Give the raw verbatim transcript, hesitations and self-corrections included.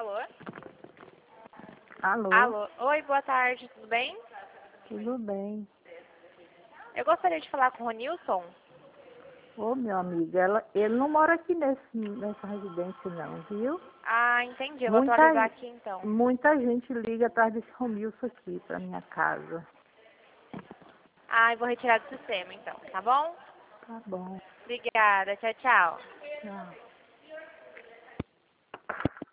Alô? Alô? Alô? Oi, boa tarde, tudo bem? Tudo bem. Eu gostaria de falar com o Ronilson. Ô, meu amigo, ela, ele não mora aqui nesse, nessa residência não, viu? Ah, entendi, eu vou Muita, atualizar aqui então. muita gente liga atrás desse Romilson aqui pra minha casa. Ah, eu vou retirar do sistema então, tá bom? Tá bom. Obrigada, tchau, tchau. Tchau.